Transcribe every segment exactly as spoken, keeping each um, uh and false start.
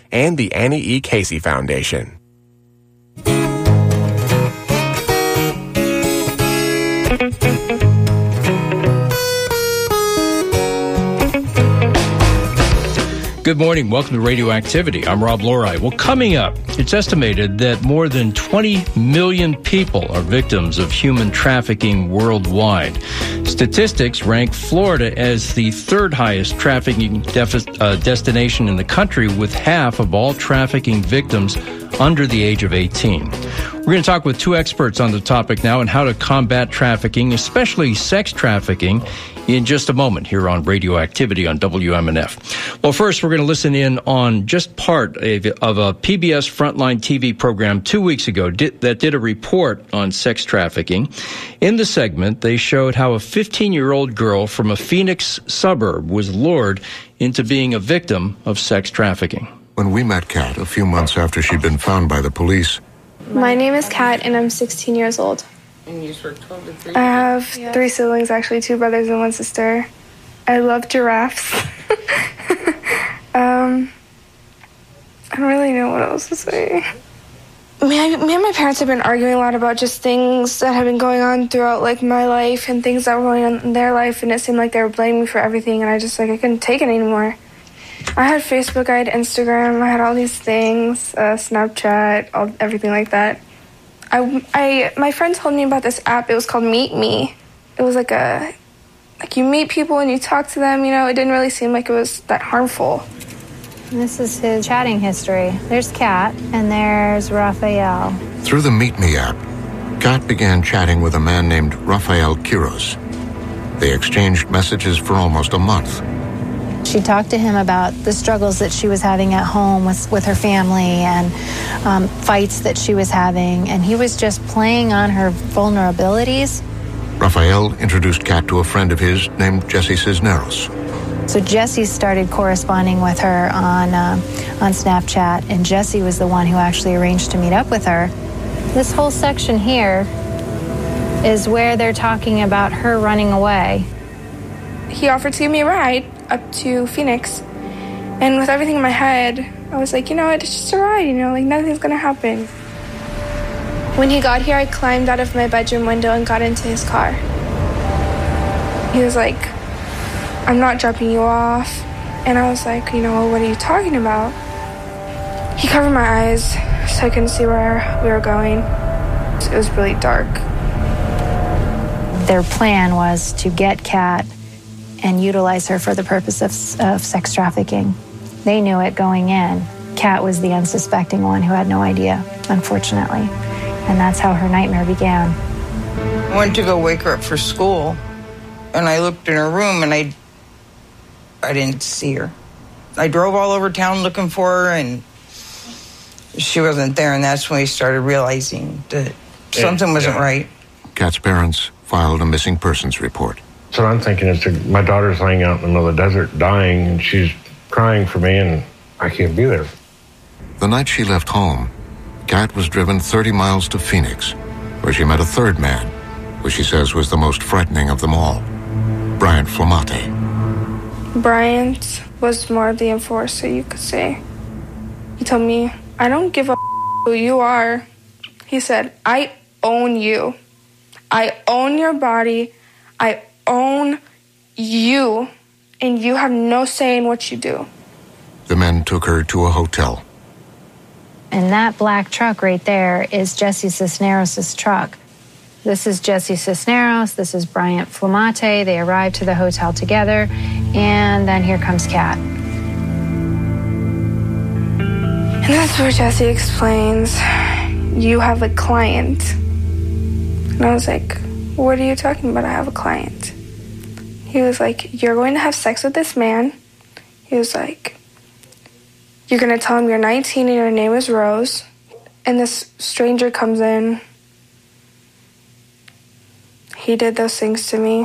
and the Annie E. Casey Foundation. Good morning. Welcome to Radioactivity. I'm Rob Lori. Well, coming up, it's estimated that more than twenty million people are victims of human trafficking worldwide. Statistics rank Florida as the third highest trafficking defi- uh, destination in the country, with half of all trafficking victims under the age of eighteen. We're going to talk with two experts on the topic now and how to combat trafficking, especially sex trafficking, in just a moment here on Radioactivity on W M N F. Well, first, we're going to listen in on just part of a P B S Frontline T V program two weeks ago did, that did a report on sex trafficking. In the segment, they showed how a fifteen-year-old girl from a Phoenix suburb was lured into being a victim of sex trafficking. When we met Kat a few months after she'd been found by the police. My name is Kat, and I'm sixteen years old. And you were twelve to three? I have yeah. three siblings, actually, two brothers and one sister. I love giraffes. um, I don't really know what else to say. Me, I, me and my parents have been arguing a lot about just things that have been going on throughout, like, my life and things that were going on in their life, and it seemed like they were blaming me for everything, and I just, like, I couldn't take it anymore. I had Facebook, I had Instagram, I had all these things, uh, Snapchat, all, everything like that. I, I, my friend told me about this app. It was called Meet Me. It was like a, like you meet people and you talk to them, you know. It didn't really seem like it was that harmful. This is his chatting history. There's Kat, and there's Raphael. Through the Meet Me app, Kat began chatting with a man named Raphael Quiros. They exchanged messages for almost a month. She talked to him about the struggles that she was having at home with, with her family and um, fights that she was having, and he was just playing on her vulnerabilities. Raphael introduced Kat to a friend of his named Jesse Cisneros. So Jesse started corresponding with her on, uh, on Snapchat, and Jesse was the one who actually arranged to meet up with her. This whole section here is where they're talking about her running away. He offered to give me a ride up to Phoenix, and with everything in my head, I was like, you know what, it's just a ride, you know, like nothing's gonna happen. When he got here, I climbed out of my bedroom window and got into his car. He was like, I'm not dropping you off, and I was like, you know, what are you talking about? He covered my eyes so I couldn't see where we were going. It was really dark. Their plan was to get Kat and utilize her for the purpose of, of sex trafficking. They knew it going in. Kat was the unsuspecting one who had no idea, unfortunately. And that's how her nightmare began. I went to go wake her up for school, and I looked in her room, and I, I didn't see her. I drove all over town looking for her, and she wasn't there, and that's when we started realizing that something wasn't yeah. right. Kat's parents filed a missing persons report. So I'm thinking, it's a, my daughter's laying out in the middle of the desert dying, and she's crying for me, and I can't be there. The night she left home, Kat was driven thirty miles to Phoenix, where she met a third man, who she says was the most frightening of them all, Bryant Flamate. Bryant was more of the enforcer, you could say. He told me, I don't give a who you are. He said, I own you. I own your body. I own you, and you have no say in what you do. The men took her to a hotel. And that black truck right there is Jesse Cisneros' truck. This is Jesse Cisneros, this is Bryant Flamate. They arrived to the hotel together, and then here comes Kat. And that's where Jesse explains, you have a client. And I was like, what are you talking about? I have a client. He was like, you're going to have sex with this man. He was like, you're going to tell him you're nineteen and your name is Rose. And this stranger comes in. He did those things to me.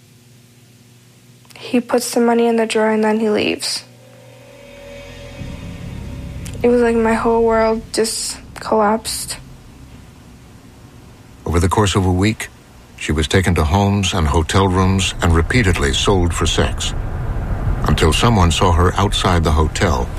He puts the money in the drawer and then he leaves. It was like my whole world just collapsed. Over the course of a week, she was taken to homes and hotel rooms and repeatedly sold for sex, until someone saw her outside the hotel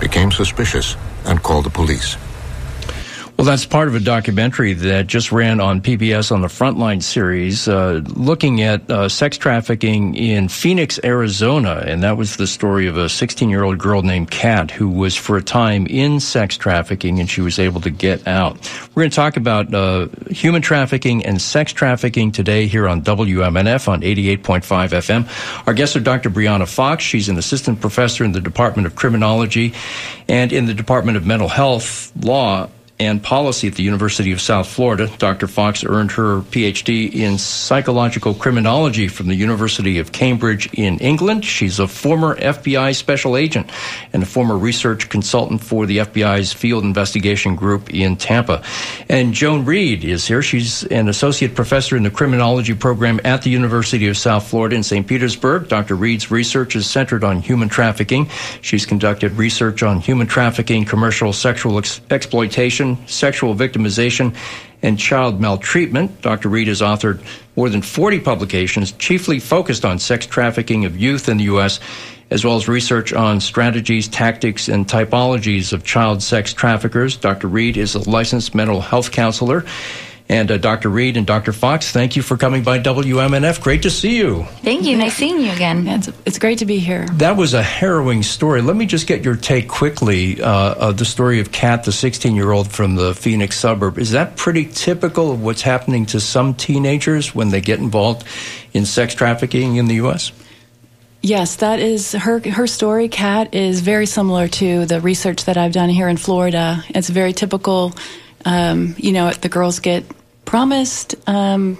became suspicious and called the police. Well, that's part of a documentary that just ran on P B S on the Frontline series, uh, looking at uh, sex trafficking in Phoenix, Arizona. And that was the story of a sixteen-year-old girl named Kat who was for a time in sex trafficking, and she was able to get out. We're going to talk about uh, human trafficking and sex trafficking today here on W M N F on eighty-eight point five F M. Our guests are Doctor Brianna Fox. She's an assistant professor in the Department of Criminology and in the Department of Mental Health Law and Policy at the University of South Florida. Doctor Fox earned her P H D in psychological criminology from the University of Cambridge in England. She's a former F B I special agent and a former research consultant for the F B I's Field Investigation Group in Tampa. And Joan Reed is here. She's an associate professor in the criminology program at the University of South Florida in Saint Petersburg. Doctor Reed's research is centered on human trafficking. She's conducted research on human trafficking, commercial sexual ex- exploitation, sexual victimization, and child maltreatment. Doctor Reed has authored more than forty publications, chiefly focused on sex trafficking of youth in the U S, as well as research on strategies, tactics, and typologies of child sex traffickers. Doctor Reed is a licensed mental health counselor. And uh, Doctor Reed and Doctor Fox, thank you for coming by W M N F. Great to see you. Thank you. Nice seeing you again. It's, it's great to be here. That was a harrowing story. Let me just get your take quickly uh, of the story of Kat, the sixteen-year-old from the Phoenix suburb. Is that pretty typical of what's happening to some teenagers when they get involved in sex trafficking in the U S? Yes, that is her her story. Kat is very similar to the research that I've done here in Florida. It's very typical. Um, you know, the girls get promised um,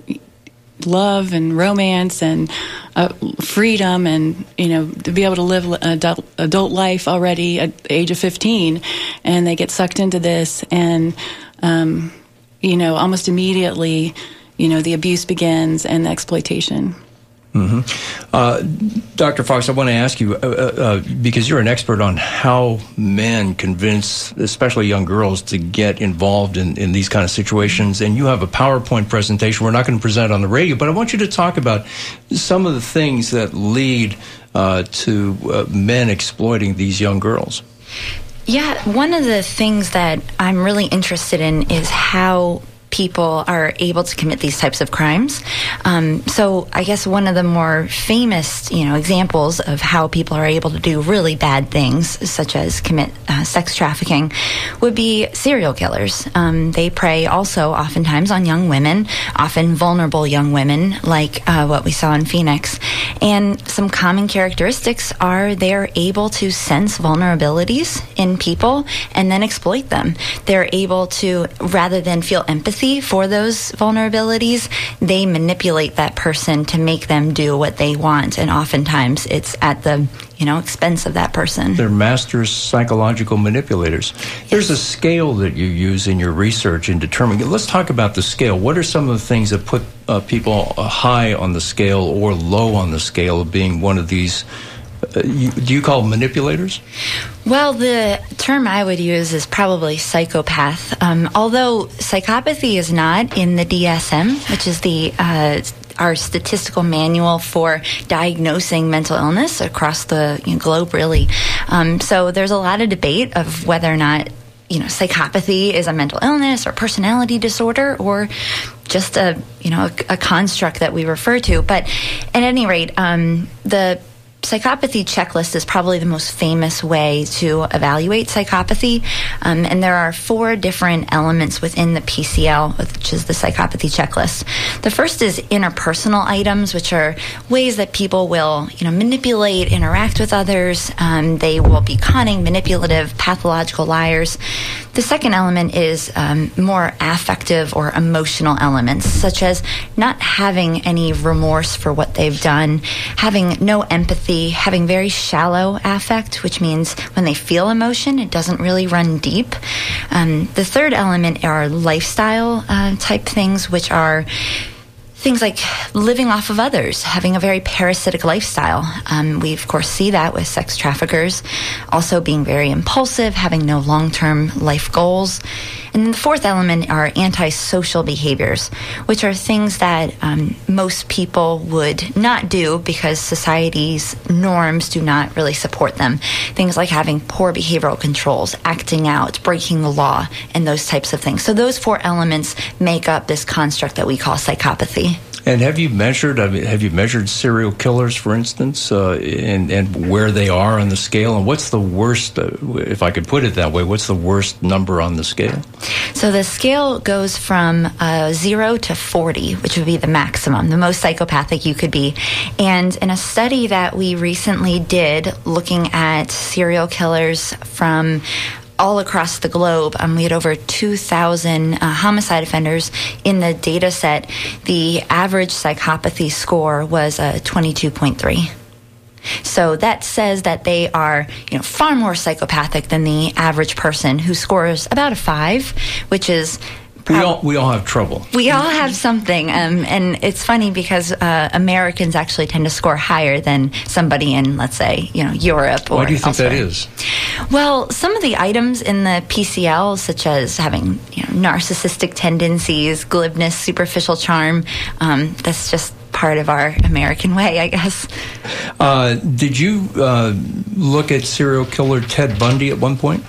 love and romance and uh, freedom and, you know, to be able to live an adult, adult life already at the age of fifteen, and they get sucked into this, and, um, you know, almost immediately, you know, the abuse begins and the exploitation. Mm-hmm. Uh, Doctor Fox, I want to ask you, uh, uh, because you're an expert on how men convince, especially young girls, to get involved in, in these kind of situations, and you have a PowerPoint presentation. We're not going to present it on the radio, but I want you to talk about some of the things that lead uh, to uh, men exploiting these young girls. Yeah, one of the things that I'm really interested in is how people are able to commit these types of crimes. Um, so I guess one of the more famous, you know, examples of how people are able to do really bad things, such as commit uh, sex trafficking, would be serial killers. Um, they prey also oftentimes on young women, often vulnerable young women, like uh, what we saw in Phoenix. And some common characteristics are they're able to sense vulnerabilities in people and then exploit them. They're able to, rather than feel empathy for those vulnerabilities, they manipulate that person to make them do what they want, and oftentimes it's at the, you know, expense of that person. They're master psychological manipulators. Yes. There's a scale that you use in your research in determining. Let's talk about the scale. What are some of the things that put uh, people high on the scale or low on the scale of being one of these? Uh, you, do you call them manipulators? Well, the term I would use is probably psychopath, um, although psychopathy is not in the D S M, which is the uh, our statistical manual for diagnosing mental illness across the you know, globe, really. Um, so there's a lot of debate of whether or not, you know, psychopathy is a mental illness or personality disorder or just a, you know, a, a construct that we refer to. But at any rate, um, the psychopathy checklist is probably the most famous way to evaluate psychopathy, um, and there are four different elements within the P C L, which is the psychopathy checklist. The first is interpersonal items, which are ways that people will, you know, manipulate, interact with others. Um, they will be cunning, manipulative, pathological liars. The second element is um, more affective or emotional elements, such as not having any remorse for what they've done, having no empathy, having very shallow affect, which means when they feel emotion, it doesn't really run deep. Um, the third element are lifestyle uh, type things, which are things like living off of others, having a very parasitic lifestyle. Um, we, of course, see that with sex traffickers. Also being very impulsive, having no long-term life goals. And then the fourth element are antisocial behaviors, which are things that um, most people would not do because society's norms do not really support them. Things like having poor behavioral controls, acting out, breaking the law, and those types of things. So those four elements make up this construct that we call psychopathy. And have you measured? I mean, have you measured serial killers, for instance, uh, and and where they are on the scale? And what's the worst, uh, if I could put it that way? What's the worst number on the scale? So the scale goes from uh, zero to forty, which would be the maximum, the most psychopathic you could be. And in a study that we recently did, looking at serial killers from all across the globe, um, we had over two thousand uh, homicide offenders in the data set. The average psychopathy score was a uh, twenty-two point three. So that says that they are, you know, far more psychopathic than the average person who scores about a five, which is We all we all have trouble. We all have something, um, and it's funny because uh, Americans actually tend to score higher than somebody in, let's say, you know, Europe. Or Why do you think elsewhere. that is? Well, some of the items in the P C L, such as having, you know, narcissistic tendencies, glibness, superficial charm, um, that's just part of our American way, I guess. Uh, did you uh, look at serial killer Ted Bundy at one point?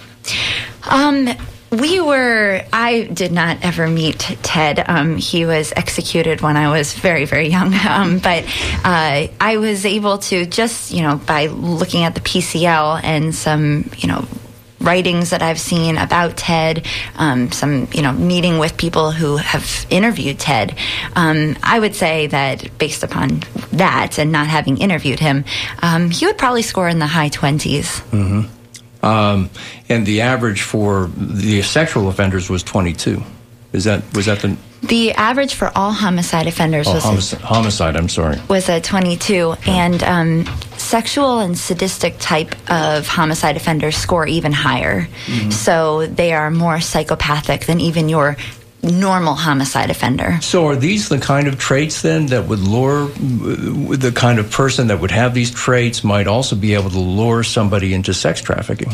Um. We were, I did not ever meet Ted. Um, he was executed when I was very, very young. Um, but uh, I was able to just, you know, by looking at the P C L and some, you know, writings that I've seen about Ted, um, some, you know, meeting with people who have interviewed Ted, um, I would say that based upon that and not having interviewed him, um, he would probably score in the high twenties. Mm-hmm. Um, and the average for the sexual offenders was twenty-two. Is that was that the the average for all homicide offenders oh, was homicide, a, homicide? I'm sorry, was a twenty-two, and um, sexual and sadistic type of homicide offenders score even higher. Mm-hmm. So they are more psychopathic than even your normal homicide offender. So are these the kind of traits then that would lure, the kind of person that would have these traits might also be able to lure somebody into sex trafficking?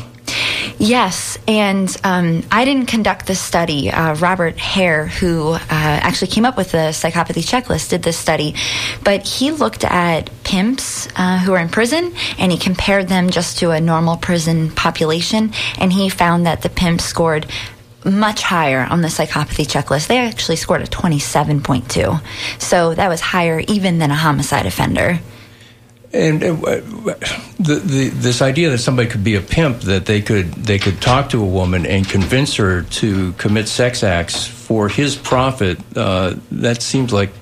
Yes, and um, I didn't conduct this study. Uh, Robert Hare, who uh, actually came up with the psychopathy checklist, did this study, but he looked at pimps uh, who are in prison, and he compared them just to a normal prison population, and he found that the pimps scored much higher on the psychopathy checklist. They actually scored a twenty-seven point two. So that was higher even than a homicide offender. And uh, the, the, this idea that somebody could be a pimp, that they could they could talk to a woman and convince her to commit sex acts for his profit, uh, that seems like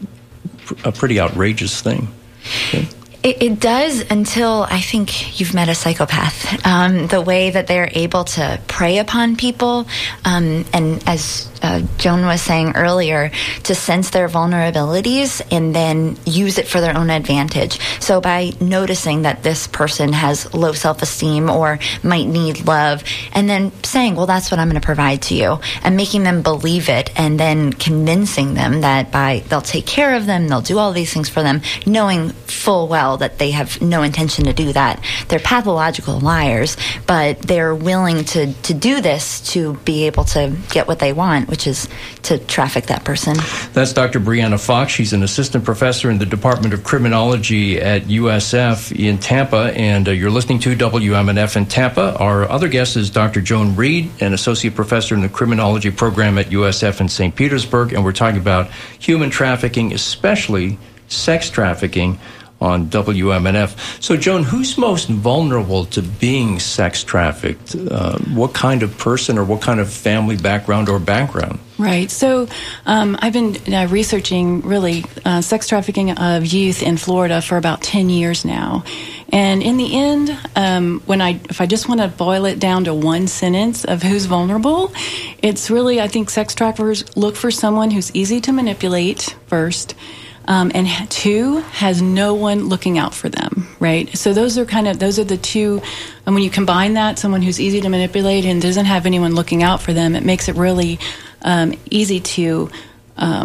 a pretty outrageous thing. Okay. It, it does until I think you've met a psychopath. Um, the way that they're able to prey upon people, um, and as uh, Joan was saying earlier, to sense their vulnerabilities and then use it for their own advantage. So by noticing that this person has low self-esteem or might need love, and then saying, well, that's what I'm going to provide to you, and making them believe it, and then convincing them that by they'll take care of them, they'll do all these things for them, knowing full well that they have no intention to do that. They're pathological liars, but they're willing to, to do this to be able to get what they want, which is to traffic that person. That's Doctor Brianna Fox. She's an assistant professor in the Department of Criminology at U S F in Tampa, and uh, you're listening to W M N F in Tampa. Our other guest is Doctor Joan Reed, an associate professor in the criminology program at U S F in Saint Petersburg, and we're talking about human trafficking, especially sex trafficking, on W M N F. So, Joan, who's most vulnerable to being sex trafficked? Uh, what kind of person or what kind of family background or background? Right. So um, I've been uh, researching, really, uh, sex trafficking of youth in Florida for about ten years now. And in the end, um, when I, if I just want to boil it down to one sentence of who's vulnerable, it's really, I think sex traffickers look for someone who's easy to manipulate first, Um, and two, has no one looking out for them, right? So those are kind of, those are the two, and when you combine that, someone who's easy to manipulate and doesn't have anyone looking out for them, it makes it really um, easy to um,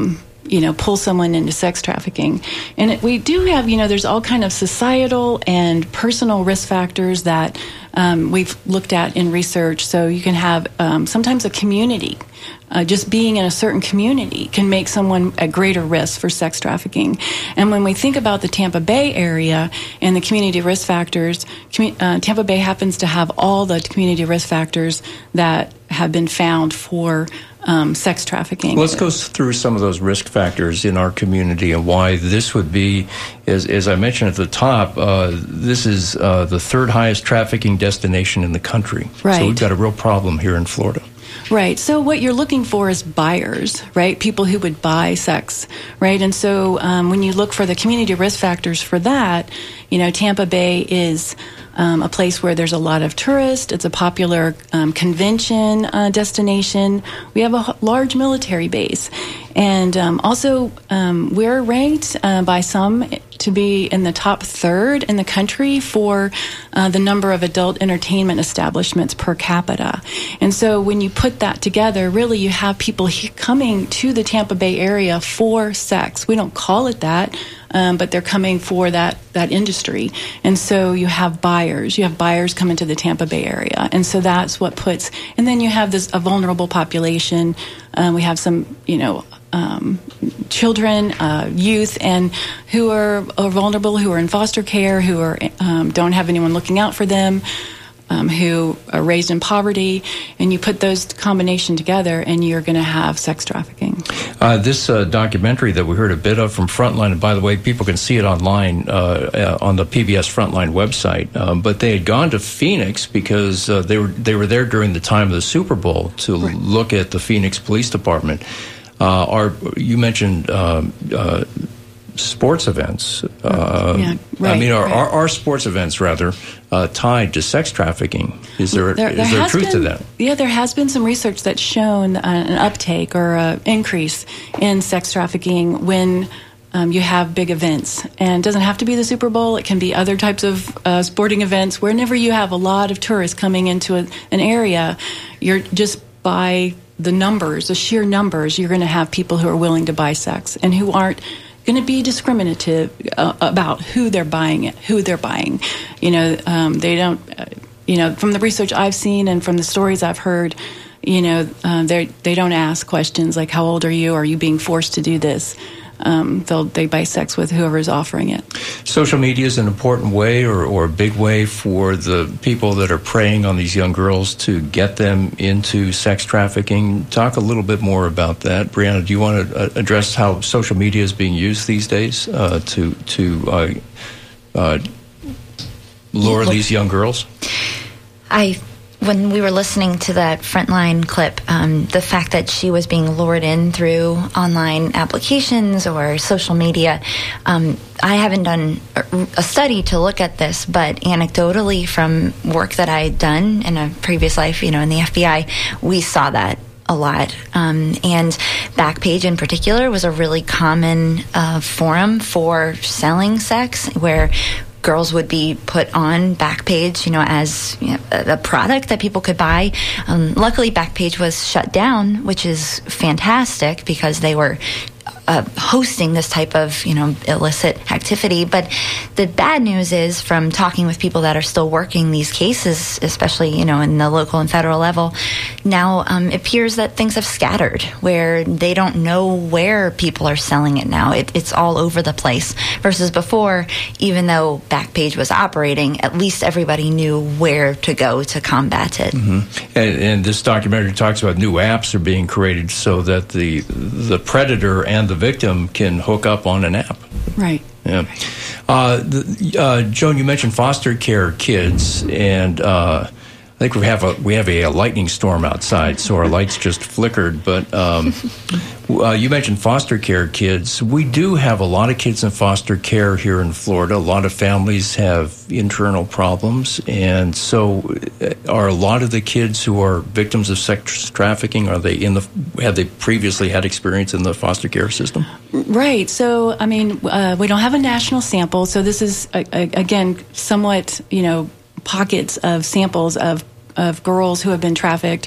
you know, pull someone into sex trafficking. And it, we do have, you know, there's all kind of societal and personal risk factors that um, we've looked at in research. So you can have um, sometimes a community. Uh, just being in a certain community can make someone at greater risk for sex trafficking. And when we think about the Tampa Bay area and the community risk factors, commu- uh, Tampa Bay happens to have all the community risk factors that have been found for um, sex trafficking. Let's go through some of those risk factors in our community and why this would be, as, as I mentioned at the top, uh, this is uh, the third highest trafficking destination in the country. Right. So we've got a real problem here in Florida. Right. So what you're looking for is buyers, right? People who would buy sex, right? And so um, when you look for the community risk factors for that, you know, Tampa Bay is um, a place where there's a lot of tourists. It's a popular um, convention uh, destination. We have a large military base. And um, also, um, we're ranked uh, by some to be in the top third in the country for uh, the number of adult entertainment establishments per capita. And so when you put that together, really you have people he- coming to the Tampa Bay area for sex. We don't call it that, um, but they're coming for that, that industry. And so you have buyers. You have buyers coming to the Tampa Bay area. And so that's what puts, and then you have this a vulnerable population. Um, we have some, you know, Um, children, uh, youth, and who are, are vulnerable, who are in foster care, who are um, don't have anyone looking out for them, um, who are raised in poverty, and you put those combination together, and you're going to have sex trafficking. Uh, this uh, documentary that we heard a bit of from Frontline, and by the way, people can see it online uh, uh, on the P B S Frontline website. Um, but they had gone to Phoenix because uh, they were they were there during the time of the Super Bowl to right. look at the Phoenix Police Department. Uh, our, you mentioned um, uh, sports events. Uh, yeah, right, I mean, are, right. are, are sports events, rather, uh, tied to sex trafficking? Is there, there, is there, there truth been, to that? Yeah, there has been some research that's shown uh, an uptake or an increase in sex trafficking when um, you have big events. And it doesn't have to be the Super Bowl. It can be other types of uh, sporting events. Whenever you have a lot of tourists coming into a, an area, you're just by the numbers, the sheer numbers, you're going to have people who are willing to buy sex and who aren't going to be discriminative uh, about who they're buying it, who they're buying. You know, um, they don't, uh, you know, from the research I've seen and from the stories I've heard, you know, uh, they they don't ask questions like, how old are you? Are you being forced to do this? Um, they'll, they buy sex with whoever's offering it. Social media is an important way or, or a big way for the people that are preying on these young girls to get them into sex trafficking. Talk a little bit more about that. Brianna, do you want to uh, address how social media is being used these days uh, to, to uh, uh, lure these young girls? I... When we were listening to that Frontline clip, um, the fact that she was being lured in through online applications or social media, um, I haven't done a study to look at this, but anecdotally from work that I had done in a previous life, you know, in the F B I, we saw that a lot. Um, and Backpage in particular was a really common uh, forum for selling sex, where girls would be put on Backpage, you know, as you know, a, a product that people could buy. Um, luckily, Backpage was shut down, which is fantastic because they were uh, hosting this type of, you know, illicit activity. But the bad news is, from talking with people that are still working these cases, especially, you know, in the local and federal level, now um, it appears that things have scattered, where they don't know where people are selling it now. It, it's all over the place. Versus before, even though Backpage was operating, at least everybody knew where to go to combat it. Mm-hmm. And, and this documentary talks about new apps are being created so that the the predator and the victim can hook up on an app. Right. Yeah. Uh, the, uh, Joan, you mentioned foster care kids, and uh, I think we have a we have a, a lightning storm outside, so our lights just flickered. But um, uh, you mentioned foster care kids. We do have a lot of kids in foster care here in Florida. A lot of families have internal problems, and so are a lot of the kids who are victims of sex trafficking, are they in the have they previously had experience in the foster care system? Right. So, I mean, uh, we don't have a national sample, so this is uh, again somewhat, you know, pockets of samples of of girls who have been trafficked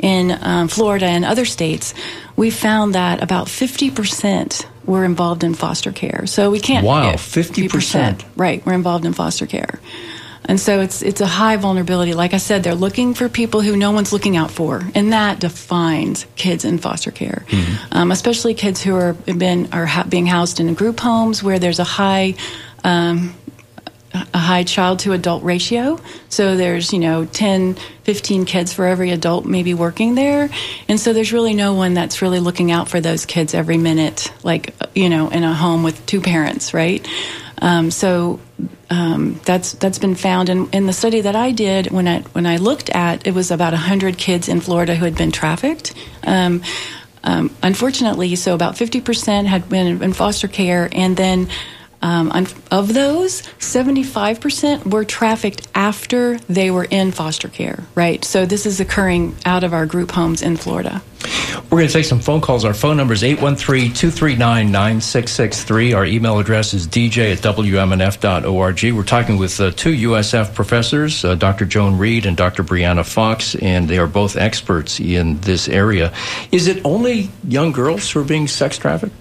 in um, Florida and other states, we found that about fifty percent were involved in foster care. So we can't... Wow, yeah, fifty percent. Right, we're involved in foster care. And so it's it's a high vulnerability. Like I said, they're looking for people who no one's looking out for, and that defines kids in foster care, mm-hmm. um, especially kids who are been are ha- being housed in group homes where there's a high um, a high child to adult ratio. So there's you know ten, fifteen kids for every adult maybe working there, and so there's really no one that's really looking out for those kids every minute, like you know in a home with two parents, right? Um, so um, that's that's been found in, in the study that I did. When I when I looked at it, was about one hundred kids in Florida who had been trafficked. Um, um, unfortunately, so about fifty percent had been in foster care, and then um, of those, seventy-five percent were trafficked after they were in foster care. Right. So this is occurring out of our group homes in Florida. We're going to take some phone calls. Our phone number is eight one three, two three nine, nine six six three. Our email address is d j at w m n f dot org. We're talking with uh, two U S F professors, uh, Doctor Joan Reed and Doctor Brianna Fox, and they are both experts in this area. Is it only young girls who are being sex trafficked?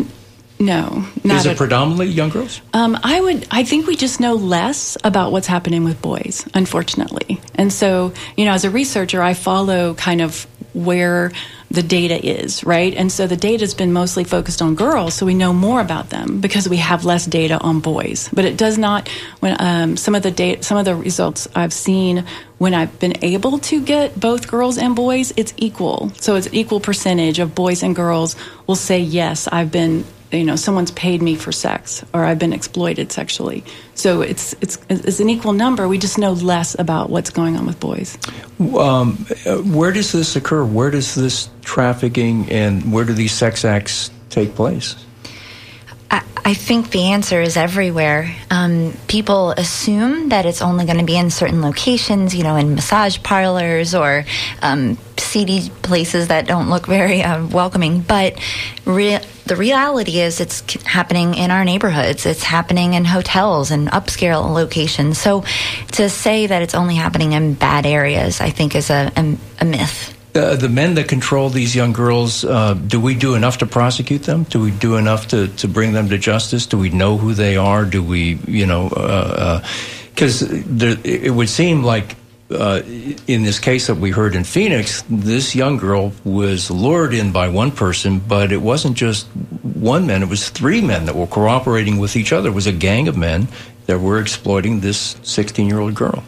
No, not Is it at, predominantly young girls? Um, I would. I think we just know less about what's happening with boys, unfortunately. And so, you know, as a researcher, I follow kind of where the data is, right? And so the data has been mostly focused on girls, so we know more about them because we have less data on boys. But it does not. When um, some of the data, some of the results I've seen when I've been able to get both girls and boys, it's equal. So it's an equal percentage of boys and girls will say yes, I've been. You know, someone's paid me for sex, or I've been exploited sexually. So it's it's it's an equal number. We just know less about what's going on with boys. Um, where does this occur? Where does this trafficking and where do these sex acts take place? I, I think the answer is everywhere. Um, people assume that it's only going to be in certain locations, you know, in massage parlors or um, seedy places that don't look very uh, welcoming. But re- the reality is it's happening in our neighborhoods. It's happening in hotels and upscale locations. So to say that it's only happening in bad areas, I think is a, a, a myth. Uh, the men that control these young girls, uh, do we do enough to prosecute them? Do we do enough to, to bring them to justice? Do we know who they are? Do we, you know, because uh, uh, it would seem like uh, in this case that we heard in Phoenix, this young girl was lured in by one person, but it wasn't just one man, it was three men that were cooperating with each other. It was a gang of men that were exploiting this sixteen-year-old girl.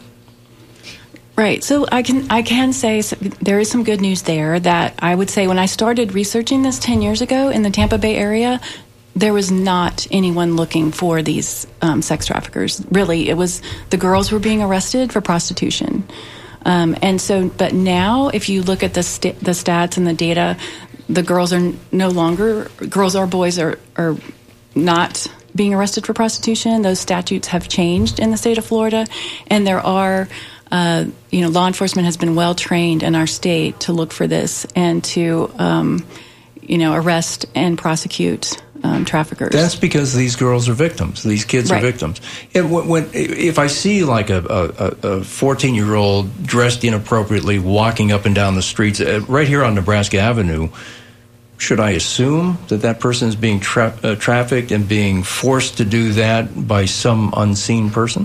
Right. So I can I can say there is some good news there that I would say when I started researching this ten years ago in the Tampa Bay area, there was not anyone looking for these um, sex traffickers. Really, it was the girls were being arrested for prostitution. Um, and so, but now if you look at the st- the stats and the data, the girls are no longer, girls or boys are, are not being arrested for prostitution. Those statutes have changed in the state of Florida, and there are Uh, you know, law enforcement has been well trained in our state to look for this and to, um, you know, arrest and prosecute um, traffickers. That's because these girls are victims. These kids right. are victims. And when, when if I see like a, a, a fourteen-year-old dressed inappropriately walking up and down the streets uh, right here on Nebraska Avenue, should I assume that that person is being tra- uh, trafficked and being forced to do that by some unseen person?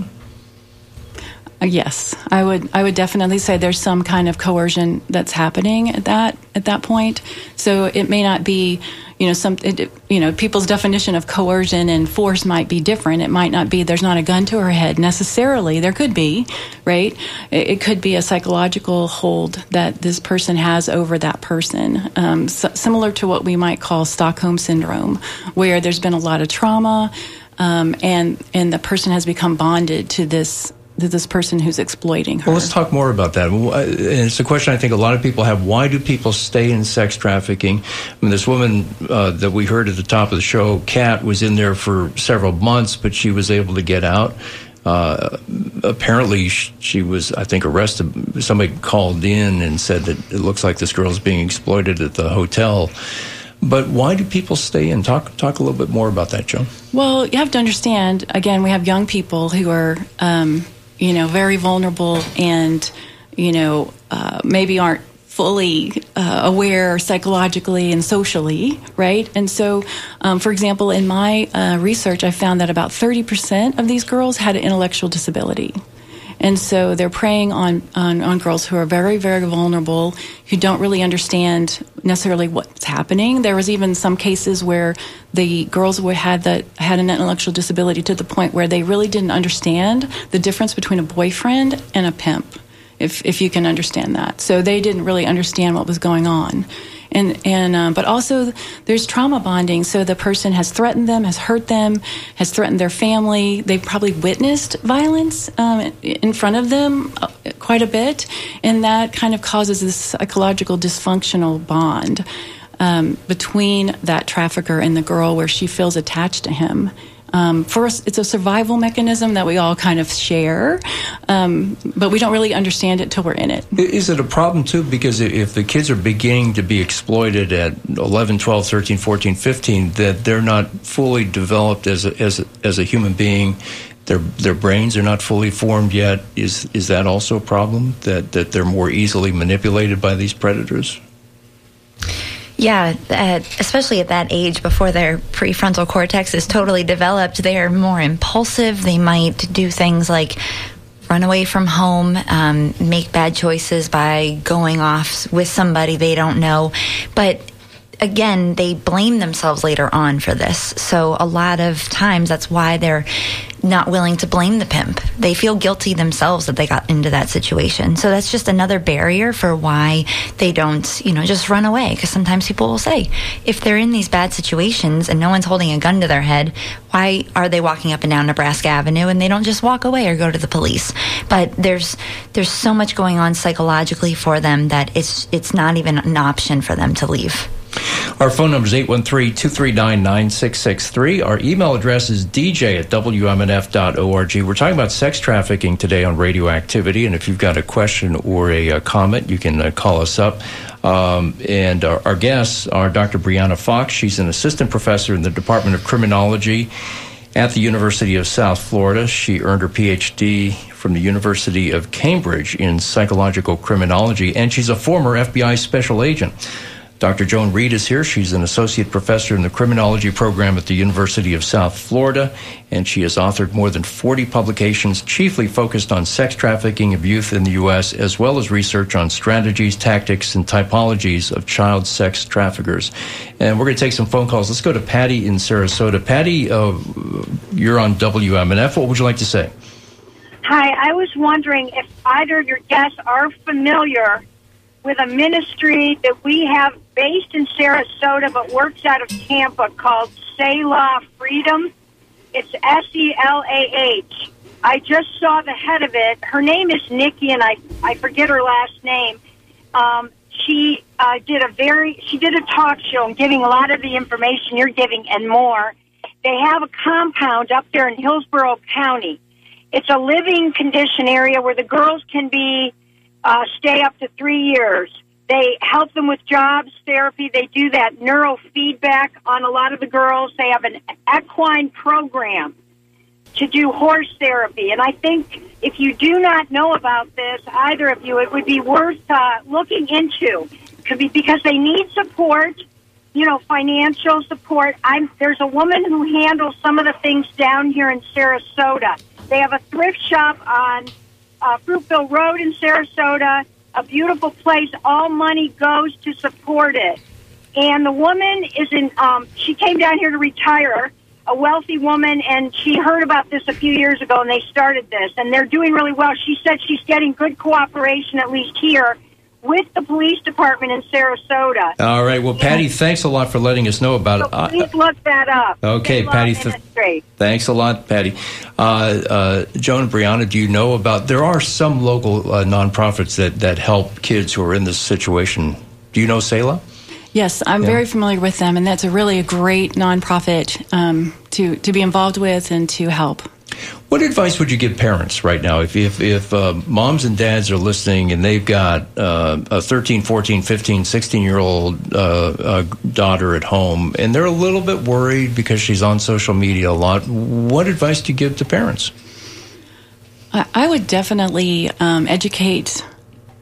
Yes, I would. I would definitely say there's some kind of coercion that's happening at that at that point. So it may not be, you know, some. It, you know, people's definition of coercion and force might be different. It might not be there's not a gun to her head necessarily. There could be, right? It, it could be a psychological hold that this person has over that person, um, so, similar to what we might call Stockholm syndrome, where there's been a lot of trauma, um, and and the person has become bonded to this. this person who's exploiting her. Well, let's talk more about that. And it's a question I think a lot of people have. Why do people stay in sex trafficking? I mean, this woman uh, that we heard at the top of the show, Kat, was in there for several months, but she was able to get out. Uh, apparently, she was, I think, arrested. Somebody called in and said that it looks like this girl is being exploited at the hotel. But why do people stay in? Talk talk a little bit more about that, Joan. Well, you have to understand, again, we have young people who are, um, you know, very vulnerable and, you know, uh, maybe aren't fully uh, aware psychologically and socially, right? And so, um, for example, in my uh, research, I found that about thirty percent of these girls had an intellectual disability. And so they're preying on, on, on girls who are very, very vulnerable, who don't really understand necessarily what's happening. There was even some cases where the girls were, had that had an intellectual disability to the point where they really didn't understand the difference between a boyfriend and a pimp, if if you can understand that. So they didn't really understand what was going on. And, and um, but also there's trauma bonding. So the person has threatened them, has hurt them, has threatened their family. They've probably witnessed violence um, in front of them quite a bit, and that kind of causes this psychological dysfunctional bond um, between that trafficker and the girl, where she feels attached to him. Um, first, it's a survival mechanism that we all kind of share, um, but we don't really understand it till we're in it. Is it a problem, too? Because if the kids are beginning to be exploited at eleven, twelve, thirteen, fourteen, fifteen, that they're not fully developed as a, as a, as a human being, their their brains are not fully formed yet, is is that also a problem, that, that they're more easily manipulated by these predators? Yeah, uh, especially at that age, before their prefrontal cortex is totally developed, they're more impulsive. They might do things like run away from home, um, make bad choices by going off with somebody they don't know. But again, they blame themselves later on for this. So a lot of times that's why they're not willing to blame the pimp. They feel guilty themselves that they got into that situation. So that's just another barrier for why they don't, you know, just run away. Because sometimes people will say, if they're in these bad situations and no one's holding a gun to their head, why are they walking up and down Nebraska Avenue and they don't just walk away or go to the police? But there's there's so much going on psychologically for them that it's it's not even an option for them to leave. Our phone number is eight one three, two three nine, nine six six three. Our email address is d j at w m n f dot org. We're talking about sex trafficking today on Radioactivity, and if you've got a question or a, a comment, you can uh, call us up. Um, and our, our guests are Doctor Brianna Fox. She's an assistant professor in the Department of Criminology at the University of South Florida. She earned her P H D from the University of Cambridge in psychological criminology, and she's a former F B I special agent. Doctor Joan Reed is here. She's an associate professor in the criminology program at the University of South Florida, and she has authored more than forty publications, chiefly focused on sex trafficking of youth in the U S, as well as research on strategies, tactics, and typologies of child sex traffickers. And we're going to take some phone calls. Let's go to Patty in Sarasota. Patty, uh, you're on W M N F. What would you like to say? Hi, I was wondering if either of your guests are familiar with a ministry that we have based in Sarasota but works out of Tampa called Selah Freedom. It's S E L A H. I just saw the head of it. Her name is Nikki, and I, I forget her last name. Um, she uh, did a very she did a talk show and giving a lot of the information you're giving and more. They have a compound up there in Hillsborough County. It's a living condition area where the girls can be Uh, stay up to three years. They help them with jobs, therapy. They do that neurofeedback on a lot of the girls. They have an equine program to do horse therapy. And I think if you do not know about this, either of you, it would be worth uh, looking into. Could be because they need support, you know, financial support. I'm, there's a woman who handles some of the things down here in Sarasota. They have a thrift shop on Uh, Fruitville Road in Sarasota, a beautiful place. All money goes to support it. And the woman is in, um, she came down here to retire, a wealthy woman, and she heard about this a few years ago, and they started this. And they're doing really well. She said she's getting good cooperation, at least here, with the police department in Sarasota. All right. Well, Patty, thanks a lot for letting us know about so it. Please look that up. Okay, Patty. Th- thanks a lot, Patty. Uh, uh, Joan and Brianna, do you know about, there are some local uh, nonprofits that, that help kids who are in this situation. Do you know Selah? Yes, I'm yeah. very familiar with them, and that's a really a great nonprofit um, to, to be involved with and to help. What advice would you give parents right now if if, if uh, moms and dads are listening and they've got uh, a thirteen, fourteen, fifteen, sixteen-year-old uh, uh, daughter at home and they're a little bit worried because she's on social media a lot? What advice do you give to parents? I, I would definitely um, educate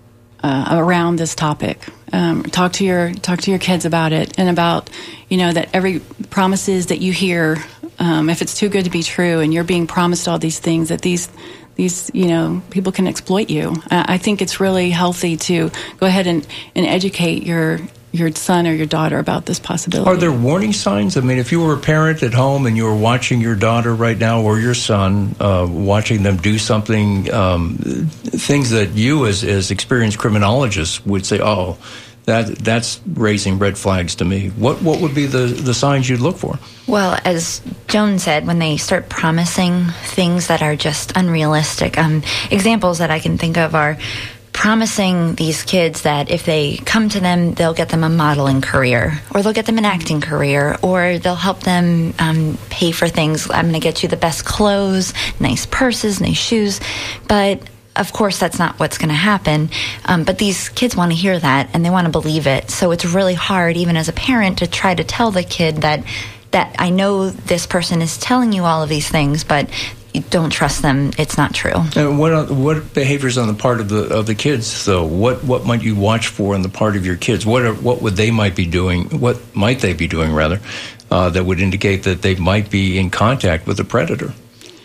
uh, around this topic. Um, talk to your talk to your kids about it, and about, you know, that every promises that you hear, um, if it's too good to be true, and you're being promised all these things, that these these you know people can exploit you. I, I think it's really healthy to go ahead and, and educate your your son or your daughter about this possibility. Are there warning signs? I mean, if you were a parent at home and you were watching your daughter right now or your son, uh, watching them do something, um, things that you as, as experienced criminologists would say, oh, that that's raising red flags to me. What what would be the, the signs you'd look for? Well, as Joan said, when they start promising things that are just unrealistic, um, examples that I can think of are promising these kids that if they come to them, they'll get them a modeling career, or they'll get them an acting career, or they'll help them um, pay for things. I'm going to get you the best clothes, nice purses, nice shoes. But of course, that's not what's going to happen. Um, but these kids want to hear that, and they want to believe it. So it's really hard, even as a parent, to try to tell the kid that, that I know this person is telling you all of these things, but you don't trust them. It's not true. And what are, what behaviors on the part of the of the kids, though? What what might you watch for on the part of your kids? What are, what would they might be doing? What might they be doing rather uh, that would indicate that they might be in contact with a predator?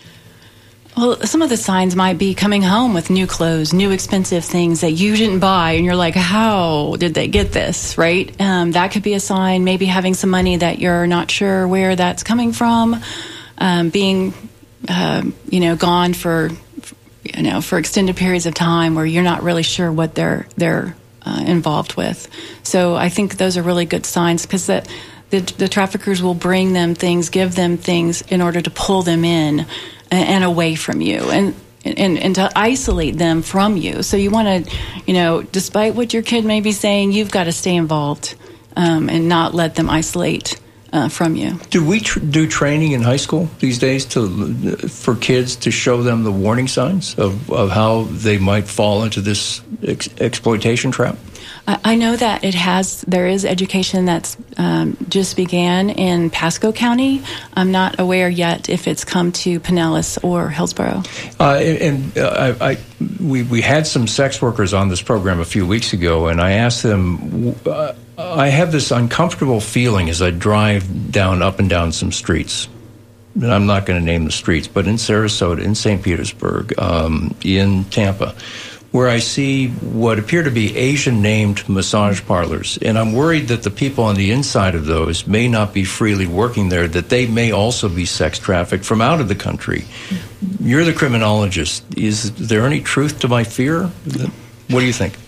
Well, some of the signs might be coming home with new clothes, new expensive things that you didn't buy, and you're like, how did they get this, right? Um, that could be a sign. Maybe having some money that you're not sure where that's coming from, um, being Uh, you know, gone for, you know, for extended periods of time where you're not really sure what they're they're uh, involved with. So I think those are really good signs, because the, the the traffickers will bring them things, give them things in order to pull them in and, and away from you, and, and and to isolate them from you. So you want to, you know, despite what your kid may be saying, you've got to stay involved um, and not let them isolate Uh, from you. Do we tr- do training in high school these days to for kids to show them the warning signs of, of how they might fall into this ex- exploitation trap? I, I know that it has. There is education that's um, just began in Pasco County. I'm not aware yet if it's come to Pinellas or Hillsborough. Uh, and and uh, I, I, we we had some sex workers on this program a few weeks ago, and I asked them. Uh, I have this uncomfortable feeling as I drive down, up and down some streets. And I'm not going to name the streets, but in Sarasota, in Saint Petersburg, um, in Tampa, where I see what appear to be Asian-named massage parlors. And I'm worried that the people on the inside of those may not be freely working there, that they may also be sex trafficked from out of the country. You're the criminologist. Is there any truth to my fear? What do you think?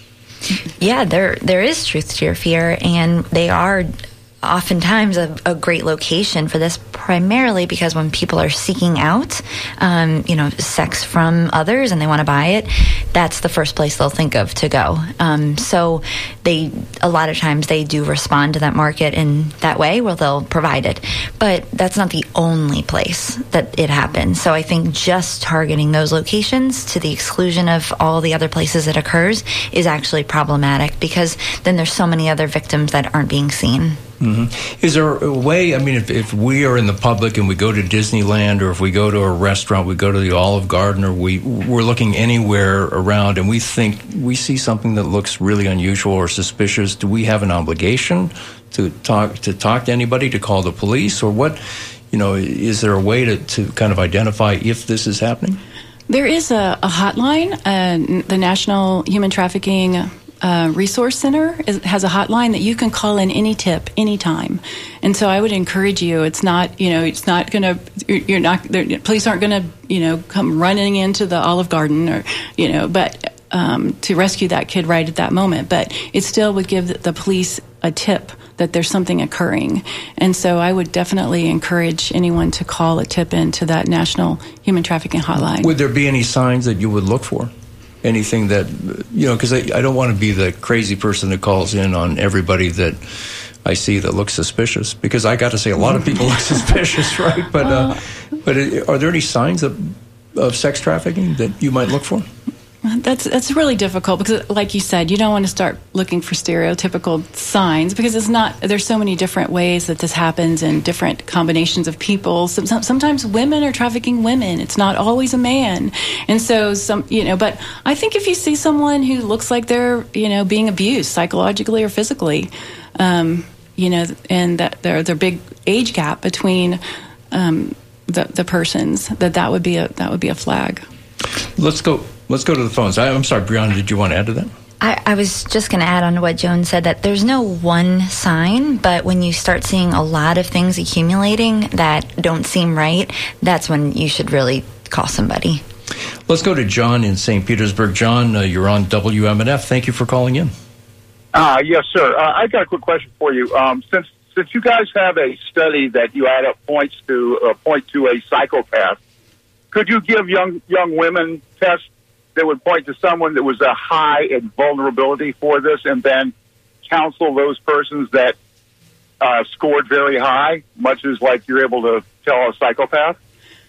Yeah, there there is truth to your fear, and they are oftentimes a, a great location for this, primarily because when people are seeking out, um, you know, sex from others and they want to buy it, that's the first place they'll think of to go. Um, so they, a lot of times they do respond to that market in that way where they'll provide it. But that's not the only place that it happens. So I think just targeting those locations to the exclusion of all the other places it occurs is actually problematic, because then there's so many other victims that aren't being seen. Mm-hmm. Is there a way, I mean, if, if we are in the public and we go to Disneyland, or if we go to a restaurant, we go to the Olive Garden, or we, we're looking anywhere around and we think we see something that looks really unusual or suspicious, do we have an obligation to talk to talk to anybody, to call the police, or what, you know, is there a way to, to kind of identify if this is happening? There is a, a hotline, uh, the National Human Trafficking Uh, Resource Center is, has a hotline that you can call in any tip, anytime. And so I would encourage you, it's not, you know, it's not going to, you're not, police aren't going to, you know, come running into the Olive Garden, or, you know, but um, to rescue that kid right at that moment. But it still would give the, the police a tip that there's something occurring. And so I would definitely encourage anyone to call a tip into that National Human Trafficking Hotline. Would there be any signs that you would look for? Anything that, you know, because I, I don't want to be the crazy person that calls in on everybody that I see that looks suspicious, because I got to say a lot of people look suspicious, right? But uh, but are there any signs of, of sex trafficking that you might look for? That's that's really difficult because, like you said, you don't want to start looking for stereotypical signs because it's not. There's so many different ways that this happens and different combinations of people. Some, sometimes women are trafficking women. It's not always a man, and so some, you know. But I think if you see someone who looks like they're, you know, being abused psychologically or physically, um, you know, and that there there's a big age gap between um, the the persons, that that would be a that would be a flag. Let's go. Let's go to the phones. I, I'm sorry, Brianna, did you want to add to that? I, I was just going to add on to what Joan said, that there's no one sign, but when you start seeing a lot of things accumulating that don't seem right, that's when you should really call somebody. Let's go to John in Saint Petersburg. John, uh, you're on W M N F. Thank you for calling in. Uh, yes, sir. Uh, I got a quick question for you. Um, since since you guys have a study that you add up points to uh, point to a psychopath, could you give young young women tests that would point to someone that was a high in vulnerability for this, and then counsel those persons that uh, scored very high, much as like you're able to tell a psychopath?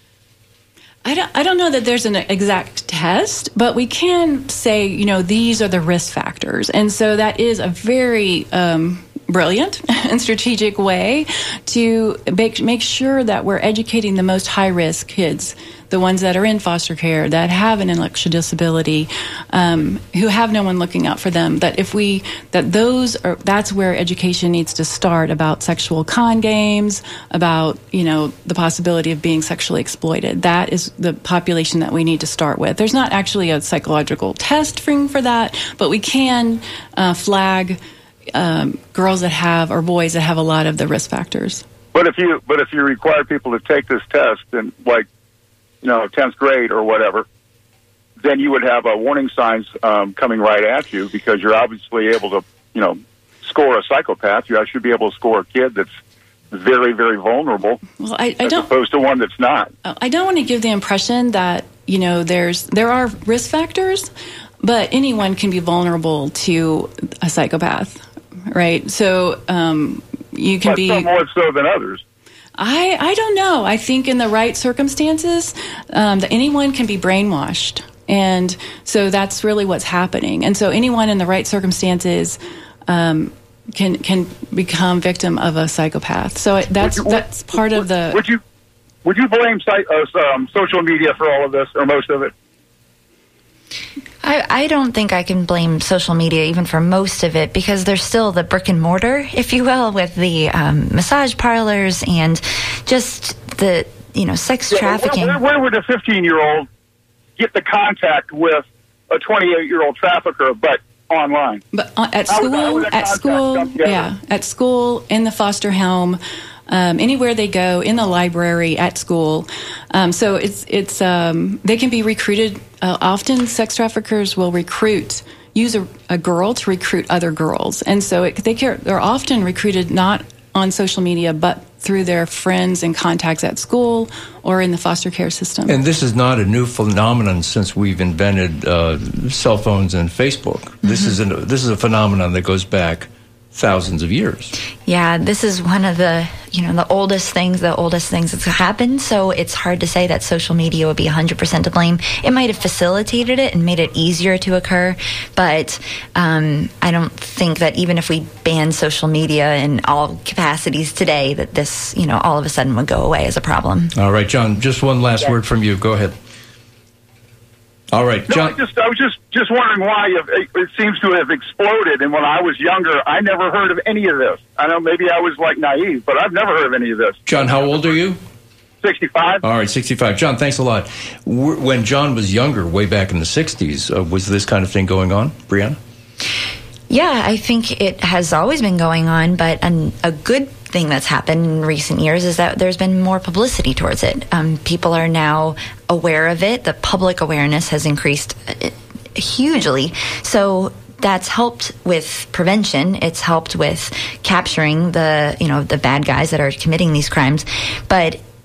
I don't, I don't know that there's an exact test, but we can say, you know, these are the risk factors. And so that is a very um, brilliant and strategic way to make, make sure that we're educating the most high-risk kids, the ones that are in foster care, that have an intellectual disability, um, who have no one looking out for them. That if we, that those are, that's where education needs to start about sexual con games, about, you know, the possibility of being sexually exploited. That is the population that we need to start with. There's not actually a psychological test for that, but we can uh, flag um, girls that have, or boys that have a lot of the risk factors. But if you, but if you require people to take this test, and like, you know, tenth grade or whatever, then you would have uh, warning signs um, coming right at you, because you're obviously able to, you know, score a psychopath. You should be able to score a kid that's very, very vulnerable, well, I, I as don't, opposed to one that's not. I don't want to give the impression that, you know, there's there are risk factors, but anyone can be vulnerable to a psychopath, right? So um, you can but be some more so than others. I, I don't know. I think in the right circumstances, um, that anyone can be brainwashed. And so that's really what's happening. And so anyone in the right circumstances um, can can become victim of a psychopath. So it, that's you, that's part would, of the... Would you would you blame uh, um, social media for all of this, or most of it? I, I don't think I can blame social media even for most of it, because there's still the brick and mortar, if you will, with the um, massage parlors and just the, you know, sex yeah, trafficking. Where, where would a fifteen-year-old get the contact with a twenty-eight-year-old trafficker, but online? But uh, at school, how would, how would at school, yeah, at school, in the foster home. Um, anywhere they go, in the library, at school. Um, so it's it's um, they can be recruited. Uh, often sex traffickers will recruit, use a, a girl to recruit other girls. And so it, they care, they're often recruited not on social media, but through their friends and contacts at school or in the foster care system. And this is not a new phenomenon since we've invented uh, cell phones and Facebook. Mm-hmm. This is a, this is a phenomenon that goes back thousands of years. Yeah, this is one of the, you know, the oldest things, the oldest things that's happened. So it's hard to say that social media would be one hundred percent to blame. It might have facilitated it and made it easier to occur, but um, I don't think that even if we ban social media in all capacities today, that this, you know, all of a sudden would go away as a problem. All right, John, just one last yeah. word from you. Go ahead. All right, John. No, I, just, I was just, just wondering why it, it seems to have exploded. And when I was younger, I never heard of any of this. I know maybe I was like naive, but I've never heard of any of this. John, how old are you? sixty-five. All right, sixty-five. John, thanks a lot. When John was younger, way back in the sixties, uh, was this kind of thing going on, Brianna? Yeah, I think it has always been going on, but an, a good thing that's happened in recent years is that there's been more publicity towards it. Um, people are now aware of it. The public awareness has increased hugely. So that's helped with prevention. It's helped with capturing the, you know, the bad guys that are committing these crimes. But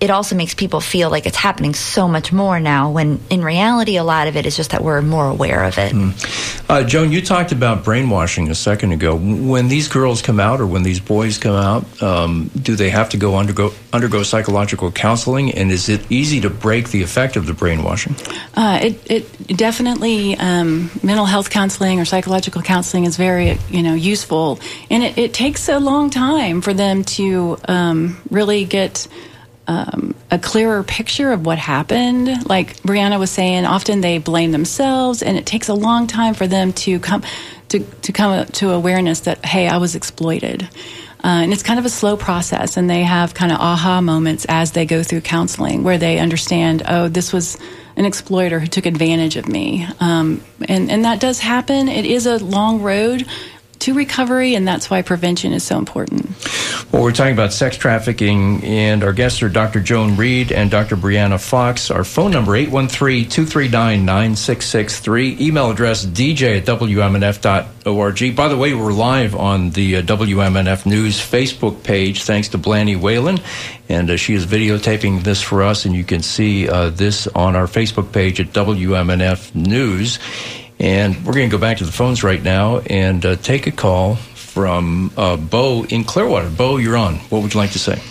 it also makes people feel like it's happening so much more now, when in reality, a lot of it is just that we're more aware of it. Mm. Uh, Joan, you talked about brainwashing a second ago. When these girls come out, or when these boys come out, um, do they have to go undergo undergo psychological counseling? And is it easy to break the effect of the brainwashing? Uh, it, it definitely, um, mental health counseling or psychological counseling is very, you know, useful. And it, it takes a long time for them to um, really get Um, a clearer picture of what happened. Like Brianna was saying, often they blame themselves, and it takes a long time for them to come to, to come to awareness that, hey, I was exploited. Uh, and it's kind of a slow process, and they have kind of aha moments as they go through counseling, where they understand, oh, this was an exploiter who took advantage of me. Um, and, and that does happen. It is a long road to recovery, and that's why prevention is so important. Well, we're talking about sex trafficking, and our guests are Doctor Joan Reed and Doctor Brianna Fox. Our phone number, eight one three, two three nine, nine six six three. Email address, d j at w m n f dot org. By the way, we're live on the uh, W M N F News Facebook page, thanks to Blanny Whalen, and uh, she is videotaping this for us, and you can see uh, this on our Facebook page at W M N F News. And we're going to go back to the phones right now and uh, take a call from uh, Bo in Clearwater. Bo, you're on. What would you like to say?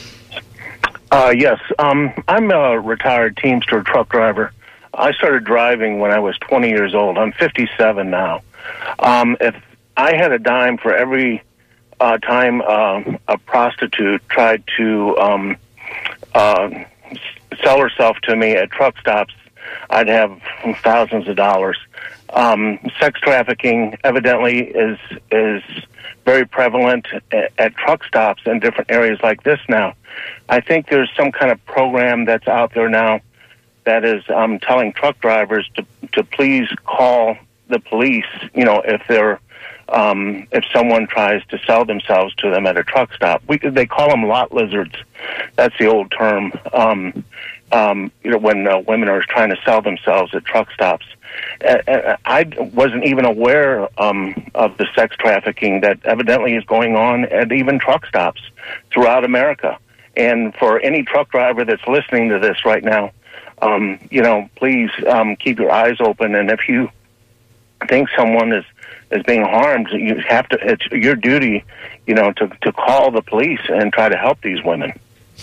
Uh, yes. Um, I'm a retired Teamster truck driver. I started driving when I was twenty years old. I'm fifty-seven now. Um, if I had a dime for every uh, time uh, a prostitute tried to um, uh, sell herself to me at truck stops, I'd have thousands of dollars. Um, sex trafficking evidently is is very prevalent at, at truck stops in different areas like this now. I think there's some kind of program that's out there now that is um, telling truck drivers to to please call the police, you know, if they're um, if someone tries to sell themselves to them at a truck stop. We they call them lot lizards. That's the old term. Um, um, you know, when uh, women are trying to sell themselves at truck stops. Uh, I wasn't even aware um, of the sex trafficking that evidently is going on at even truck stops throughout America. And for any truck driver that's listening to this right now, um, you know, please um, keep your eyes open. And if you think someone is, is being harmed, you have to. It's your duty, you know, to to call the police and try to help these women.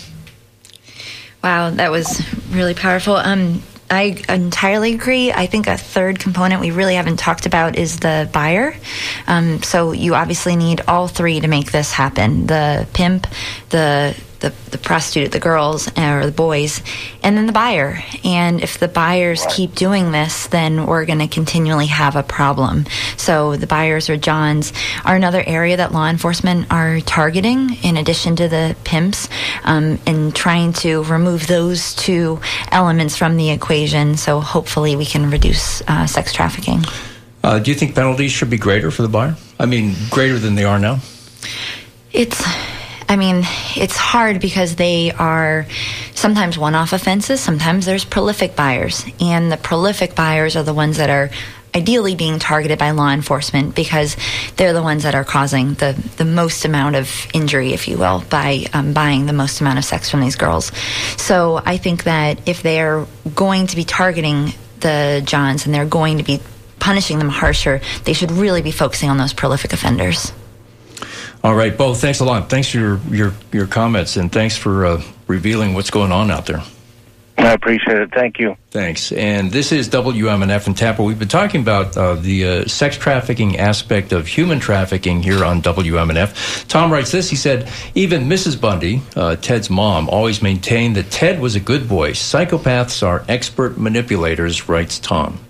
Wow, that was really powerful. Um. I entirely agree. I think a third component we really haven't talked about is the buyer. Um, so you obviously need all three to make this happen. The pimp, the the, the prostitute, the girls, or the boys, and then the buyer. And if the buyers keep doing this, then we're going to continually have a problem. So the buyers or Johns are another area that law enforcement are targeting, in addition to the pimps, um, and trying to remove those two elements from the equation. So hopefully we can reduce uh, sex trafficking. Uh, do you think penalties should be greater for the buyer? I mean, greater than they are now? It's... I mean, it's hard because they are sometimes one-off offenses. Sometimes there's prolific buyers. And the prolific buyers are the ones that are ideally being targeted by law enforcement, because they're the ones that are causing the, the most amount of injury, if you will, by um, buying the most amount of sex from these girls. So I think that if they're going to be targeting the Johns and they're going to be punishing them harsher, they should really be focusing on those prolific offenders. All right, Bo, thanks a lot. Thanks for your, your, your comments, and thanks for uh, revealing what's going on out there. I appreciate it. Thank you. Thanks. And this is W M N F in Tampa. We've been talking about uh, the uh, sex trafficking aspect of human trafficking here on W M N F. Tom writes this. He said, even Missus Bundy, uh, Ted's mom, always maintained that Ted was a good boy. Psychopaths are expert manipulators, writes Tom.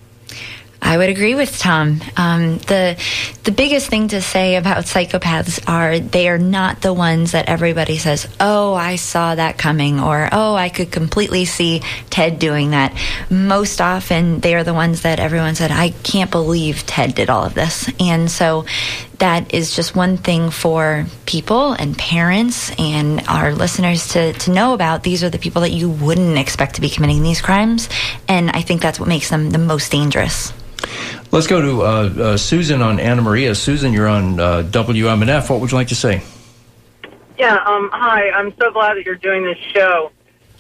I would agree with Tom. Um, the the biggest thing to say about psychopaths are they are not the ones that everybody says, oh, I saw that coming, or, oh, I could completely see Ted doing that. Most often, they are the ones that everyone said, I can't believe Ted did all of this. And so that is just one thing for people and parents and our listeners to, to know about. These are the people that you wouldn't expect to be committing these crimes, and I think that's what makes them the most dangerous. Let's go to uh, uh, Susan on Anna Maria. Susan, you're on uh, W M N F. What would you like to say? Yeah, um, hi. I'm so glad that you're doing this show.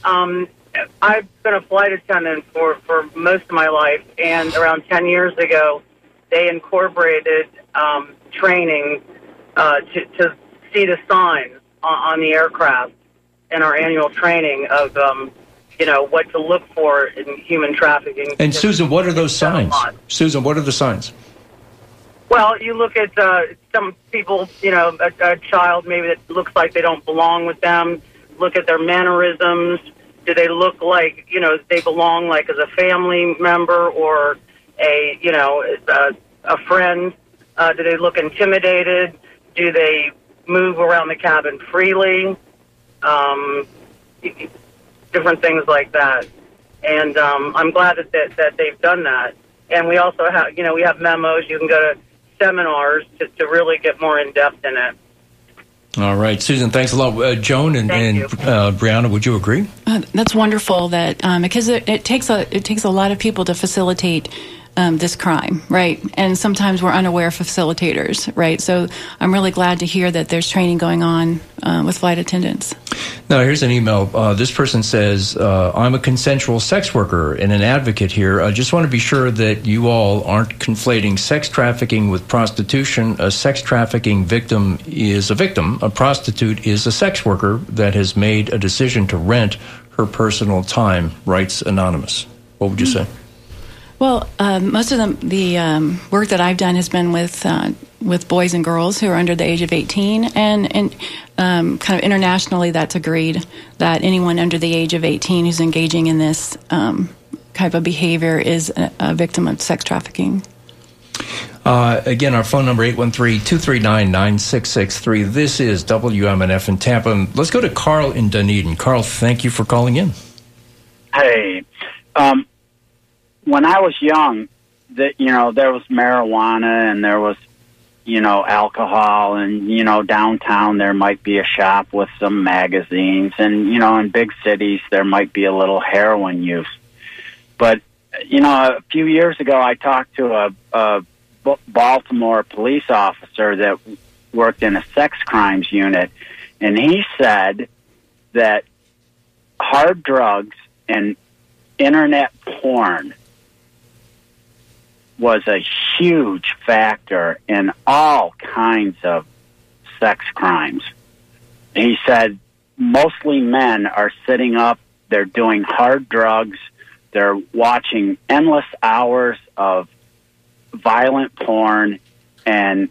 Um, I've been a flight attendant for, for most of my life, and around ten years ago, they incorporated um, training uh, to, to see the signs on, on the aircraft in our annual training of, um, you know, what to look for in human trafficking. And Susan, what are those signs? Susan, what are the signs? Well, you look at uh, some people, you know, a, a child maybe that looks like they don't belong with them. Look at their mannerisms. Do they look like, you know, they belong like as a family member or a, you know, a, a friend? Uh, do they look intimidated? Do they move around the cabin freely? Um, different things like that. And um, I'm glad that, that that they've done that. And we also have, you know, we have memos. You can go to seminars to, to really get more in depth in it. All right, Susan, thanks a lot. Uh, Joan and, and uh, Brianna, would you agree? Uh, that's wonderful. That um, because it, it takes a it takes a lot of people to facilitate um, this crime, right? And sometimes we're unaware facilitators, right? So I'm really glad to hear that there's training going on uh, with flight attendants. Now, here's an email. Uh, this person says, uh, I'm a consensual sex worker and an advocate here. I just want to be sure that you all aren't conflating sex trafficking with prostitution. A sex trafficking victim is a victim. A prostitute is a sex worker that has made a decision to rent her personal time, writes Anonymous. What would you say? Well, um, most of the, the um, work that I've done has been with uh, with boys and girls who are under the age of eighteen, and, and um, kind of internationally that's agreed that anyone under the age of eighteen who's engaging in this um, type of behavior is a, a victim of sex trafficking. Uh, again, our phone number, eight one three, two three nine, nine six six three. This is W M N F in Tampa. Let's go to Carl in Dunedin. Carl, thank you for calling in. Hey, um... when I was young, that you know, there was marijuana and there was, you know, alcohol, and you know, downtown there might be a shop with some magazines, and you know, in big cities there might be a little heroin use. But you know, a few years ago, I talked to a, a Baltimore police officer that worked in a sex crimes unit, and he said that hard drugs and internet porn was a huge factor in all kinds of sex crimes. He said mostly men are sitting up, they're doing hard drugs, they're watching endless hours of violent porn, and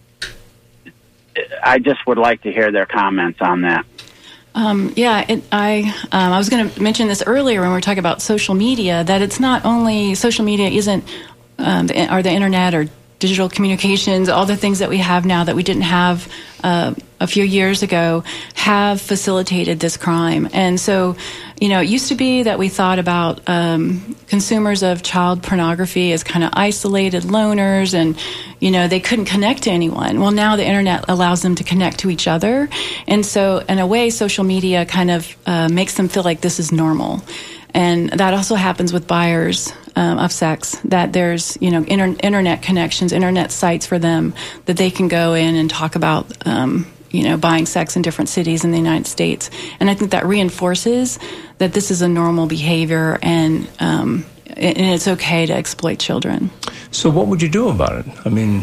I just would like to hear their comments on that. Um, yeah, it, I um, I was going to mention this earlier when we were talking about social media, that it's not only, social media isn't Um, the, or the internet or digital communications, all the things that we have now that we didn't have uh, a few years ago, have facilitated this crime. And so, you know, it used to be that we thought about um, consumers of child pornography as kind of isolated loners, and, you know, they couldn't connect to anyone. Well, now the internet allows them to connect to each other. And so, in a way, social media kind of uh, makes them feel like this is normal. And that also happens with buyers um, of sex, that there's, you know, inter- internet connections, internet sites for them that they can go in and talk about, um, you know, buying sex in different cities in the United States. And I think that reinforces that this is a normal behavior, and, um, and it's okay to exploit children. So what would you do about it? I mean,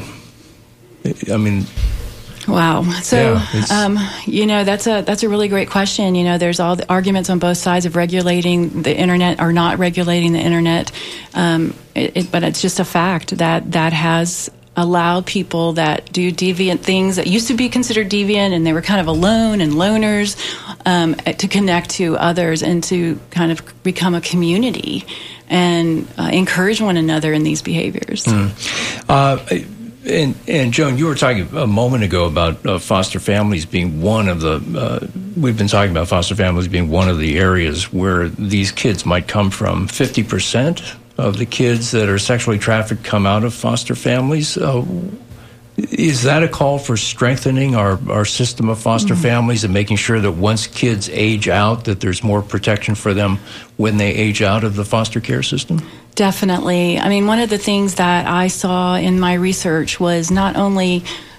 I mean... Wow. So, yeah, um, you know, that's a that's a really great question. You know, there's all the arguments on both sides of regulating the internet or not regulating the internet. Um, it, it, but it's just a fact that that has allowed people that do deviant things that used to be considered deviant, and they were kind of alone and loners, um, to connect to others and to kind of become a community and uh, encourage one another in these behaviors. Mm. Uh, And, and Joan, you were talking a moment ago about uh, foster families being one of the, uh, we've been talking about foster families being one of the areas where these kids might come from. fifty percent of the kids that are sexually trafficked come out of foster families. Uh, is that a call for strengthening our, our system of foster mm-hmm. families and making sure that once kids age out, that there's more protection for them when they age out of the foster care system? Definitely. I mean, one of the things that I saw in my research was not only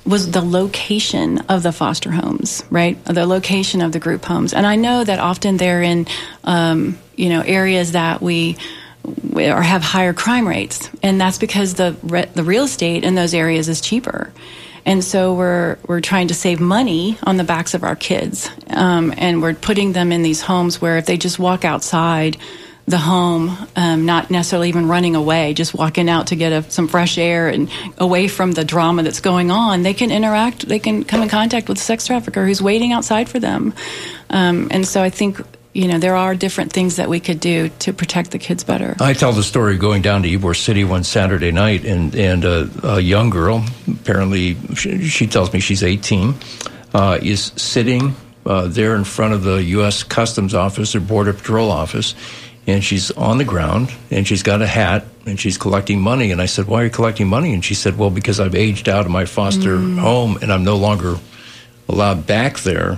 was the location of the foster homes, right? The location of the group homes. And I know that often they're in, um, you know, areas that we or have higher crime rates, and that's because the re- the real estate in those areas is cheaper. And so we're we're trying to save money on the backs of our kids, um, and we're putting them in these homes where if they just walk outside the home, um, not necessarily even running away, just walking out to get a, some fresh air and away from the drama that's going on, they can interact, they can come in contact with a sex trafficker who's waiting outside for them. Um, and so I think, you know, there are different things that we could do to protect the kids better. I tell the story going down to Ybor City one Saturday night, and, and a, a young girl, apparently she, she tells me she's eighteen, uh, is sitting uh, there in front of the U S Customs office or Border Patrol office, and she's on the ground, and she's got a hat, and she's collecting money. And I said, why are you collecting money? And she said, well, because I've aged out of my foster mm. home, and I'm no longer allowed back there.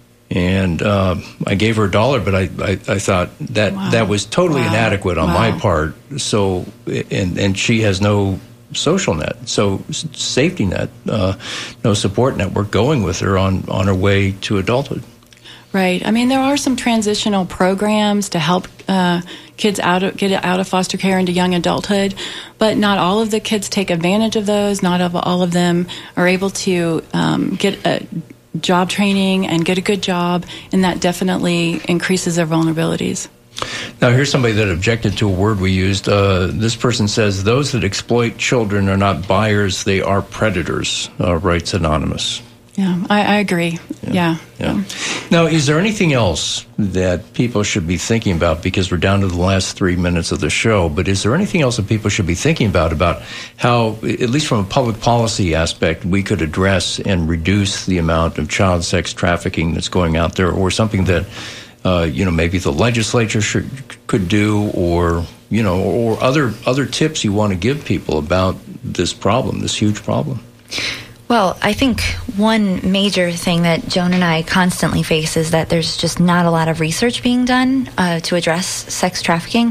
And uh, I gave her a dollar, but I, I, I thought that wow. that was totally wow. inadequate on wow. my part. So, and and she has no social net, so safety net, uh, no support network going with her on, on her way to adulthood. Right. I mean, there are some transitional programs to help uh, kids out of, get out of foster care into young adulthood, but not all of the kids take advantage of those. Not all of them are able to um, get a job training and get a good job, and that definitely increases their vulnerabilities. Now, here's somebody that objected to a word we used. Uh, this person says, those that exploit children are not buyers, they are predators, uh, writes Anonymous. Yeah, I, I agree. Yeah. yeah. yeah. Now, is there anything else that people should be thinking about? Because we're down to the last three minutes of the show, but is there anything else that people should be thinking about, about how, at least from a public policy aspect, we could address and reduce the amount of child sex trafficking that's going out there, or something that, uh, you know, maybe the legislature should, could do, or, you know, or other, other tips you want to give people about this problem, this huge problem? Well, I think one major thing that Joan and I constantly face is that there's just not a lot of research being done uh, to address sex trafficking.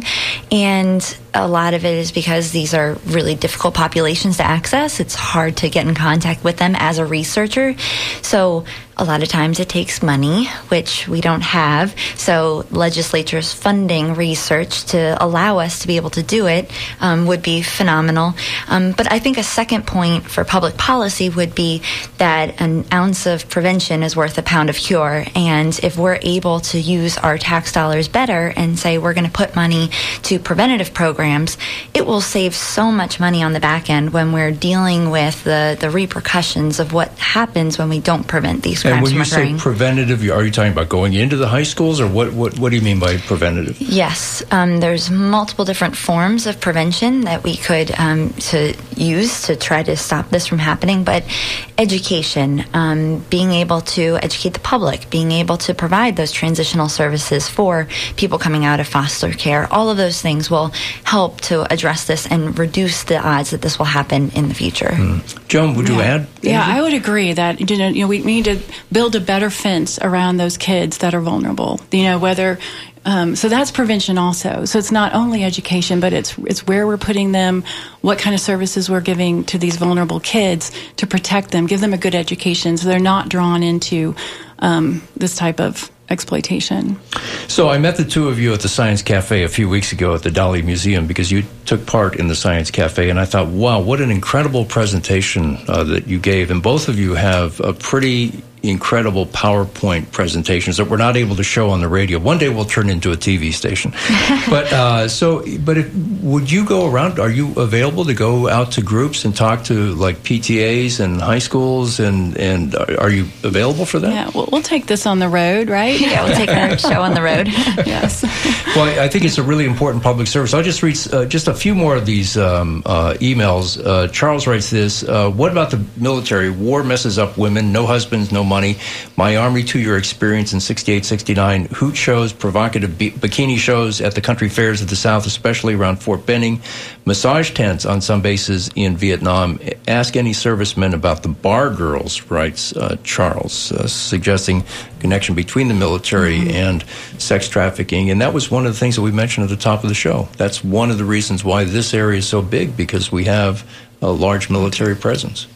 And a lot of it is because these are really difficult populations to access. It's hard to get in contact with them as a researcher. So a lot of times it takes money, which we don't have. So legislatures funding research to allow us to be able to do it um, would be phenomenal. Um, but I think a second point for public policy would be that an ounce of prevention is worth a pound of cure. And if we're able to use our tax dollars better and say we're going to put money to preventative programs, it will save so much money on the back end when we're dealing with the, the repercussions of what happens when we don't prevent these crimes. And when you say preventative, are you talking about going into the high schools, or what, what, what do you mean by preventative? Yes. Um, there's multiple different forms of prevention that we could um, to use to try to stop this from happening. But education, um, being able to educate the public, being able to provide those transitional services for people coming out of foster care, all of those things will help to address this and reduce the odds that this will happen in the future. Mm. Joan, would yeah. you add? Yeah, I would agree that you know, you know we need to build a better fence around those kids that are vulnerable. You know, whether um, so that's prevention also. So it's not only education, but it's it's where we're putting them, what kind of services we're giving to these vulnerable kids to protect them, give them a good education, so they're not drawn into um, this type of exploitation. So I met the two of you at the Science Cafe a few weeks ago at the Dali Museum because you took part in the Science Cafe, and I thought, wow, what an incredible presentation uh, that you gave. And both of you have a pretty incredible PowerPoint presentations that we're not able to show on the radio. One day we'll turn into a T V station. But uh, so, but if, would you go around? Are you available to go out to groups and talk to like P T As and high schools? And and are you available for that? Yeah, we'll, we'll take this on the road, right? Yeah, we'll take our show on the road. Yes. Well, I think it's a really important public service. I'll just read uh, just a few more of these um, uh, emails. Uh, Charles writes this: uh, what about the military? War messes up women. No husbands, no money. My Army two-year experience in sixty-eight, sixty-nine, hoot shows, provocative b- bikini shows at the country fairs of the South, especially around Fort Benning, massage tents on some bases in Vietnam. Ask any servicemen about the bar girls, writes uh, Charles, uh, suggesting a connection between the military mm-hmm. and sex trafficking. And that was one of the things that we mentioned at the top of the show. That's one of the reasons why this area is so big, because we have a large military presence.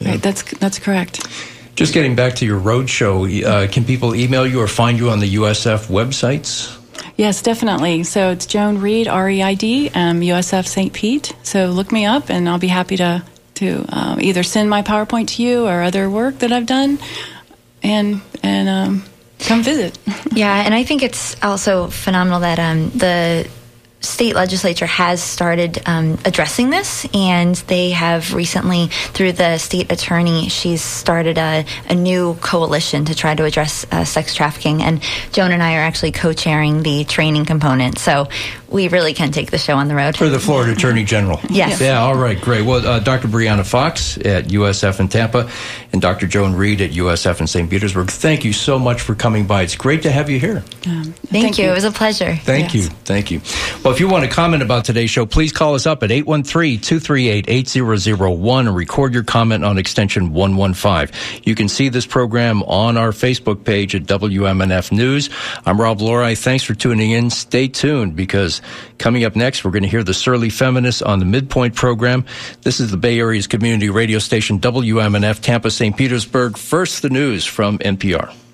Yeah. Right, that's that's correct. Just getting back to your road show, uh, can people email you or find you on the U S F websites? Yes, definitely. So it's Joan Reid, R E I D, um, U S F Saint Pete. So look me up, and I'll be happy to to um, either send my PowerPoint to you or other work that I've done, and and um, come visit. Yeah, and I think it's also phenomenal that um, the state legislature has started um, addressing this, and they have recently, through the state attorney, she's started a, a new coalition to try to address uh, sex trafficking, and Joan and I are actually co-chairing the training component, so we really can take the show on the road. For the Florida Attorney General. Yes. Yeah, all right, great. Well, uh, Doctor Brianna Fox at U S F in Tampa and Doctor Joan Reid at U S F in Saint Petersburg, thank you so much for coming by. It's great to have you here. Um, thank, thank you. you. It was a pleasure. Thank yes. you. Thank you. Well, if you want to comment about today's show, please call us up at eight one three, two three eight, eight zero zero one and record your comment on extension one one five. You can see this program on our Facebook page at W M N F News. I'm Rob Lorai. Thanks for tuning in. Stay tuned, because coming up next, we're going to hear the Surly Feminists on the Midpoint program. This is the Bay Area's community radio station, W M N F, Tampa, Saint Petersburg. First, the news from N P R.